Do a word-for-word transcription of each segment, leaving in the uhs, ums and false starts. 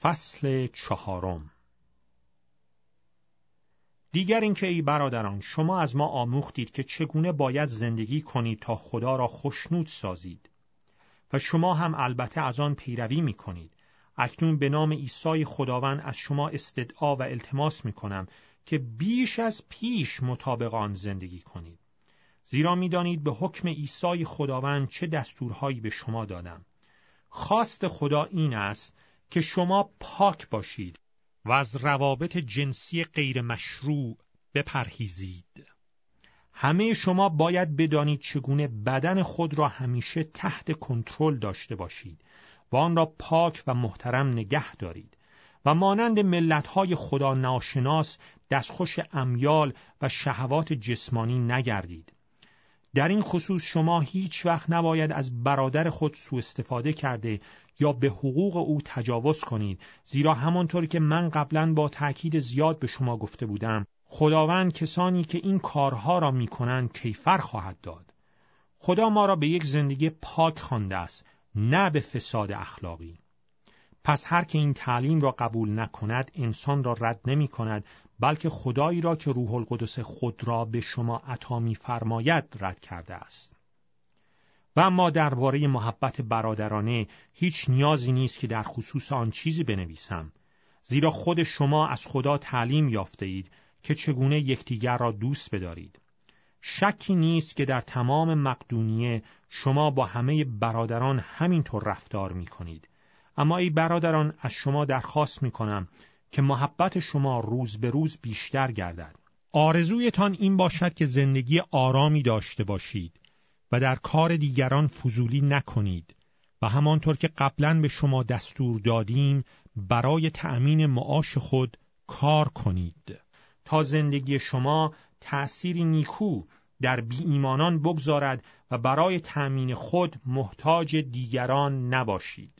فصل چهارم. دیگر اینکه ای برادران، شما از ما آموختید که چگونه باید زندگی کنید تا خدا را خوشنود سازید و شما هم البته از آن پیروی می کنید. اکنون به نام عیسی خداوند از شما استدعا و التماس می کنم که بیش از پیش مطابق آن زندگی کنید. زیرا می دانید به حکم عیسی خداوند چه دستورهایی به شما دادم. خواست خدا این است که شما پاک باشید و از روابط جنسی غیر مشروع بپرهیزید. همه شما باید بدانید چگونه بدن خود را همیشه تحت کنترل داشته باشید و آن را پاک و محترم نگه دارید و مانند ملت‌های خدا ناشناس دستخوش امیال و شهوات جسمانی نگردید. در این خصوص شما هیچ وقت نباید از برادر خود سوء استفاده کرده یا به حقوق او تجاوز کنید، زیرا همانطور که من قبلا با تأکید زیاد به شما گفته بودم، خداوند کسانی که این کارها را می‌کنند کیفر خواهد داد. خدا ما را به یک زندگی پاک خوانده است، نه به فساد اخلاقی. پس هر که این تعلیم را قبول نکند انسان را رد نمی کند، بلکه خدایی را که روح القدس خود را به شما عطا می‌فرماید رد کرده است. و اما درباره محبت برادرانه هیچ نیازی نیست که در خصوص آن چیزی بنویسم، زیرا خود شما از خدا تعلیم یافته اید که چگونه یکدیگر را دوست بدارید. شکی نیست که در تمام مقدونیه شما با همه برادران همینطور رفتار می کنید. اما ای برادران، از شما درخواست می کنم که محبت شما روز به روز بیشتر گردد. آرزویتان این باشد که زندگی آرامی داشته باشید و در کار دیگران فضولی نکنید و همانطور که قبلا به شما دستور دادیم برای تأمین معاش خود کار کنید تا زندگی شما تأثیری نیکو در بی ایمانان بگذارد و برای تأمین خود محتاج دیگران نباشید.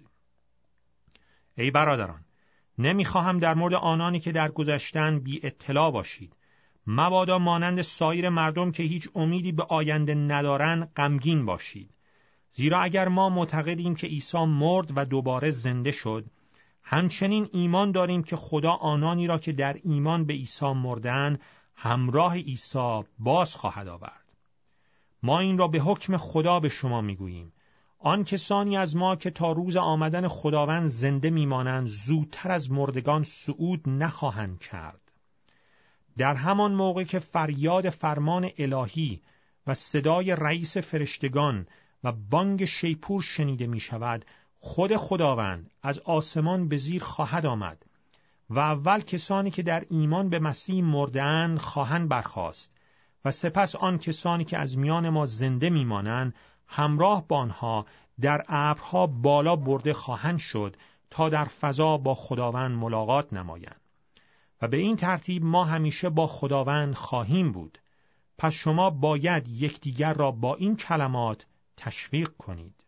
ای برادران، نمیخواهم در مورد آنانی که در گذشتن بی اطلاع باشید، مبادا مانند سایر مردم که هیچ امیدی به آینده ندارند غمگین باشید. زیرا اگر ما معتقدیم که عیسی مرد و دوباره زنده شد، همچنین ایمان داریم که خدا آنانی را که در ایمان به عیسی مردند همراه عیسی باز خواهد آورد. ما این را به حکم خدا به شما میگوییم. آن کسانی از ما که تا روز آمدن خداوند زنده میمانند زودتر از مردگان صعود نخواهند کرد. در همان موقع که فریاد فرمان الهی و صدای رئیس فرشتگان و بانگ شیپور شنیده می شود، خود خداوند از آسمان به زیر خواهد آمد و اول کسانی که در ایمان به مسیح مرده‌اند خواهند برخاست و سپس آن کسانی که از میان ما زنده می مانند همراه با آنها در ابرها بالا برده خواهند شد تا در فضا با خداوند ملاقات نمایند. و به این ترتیب ما همیشه با خداوند خواهیم بود. پس شما باید یکدیگر را با این کلمات تشویق کنید.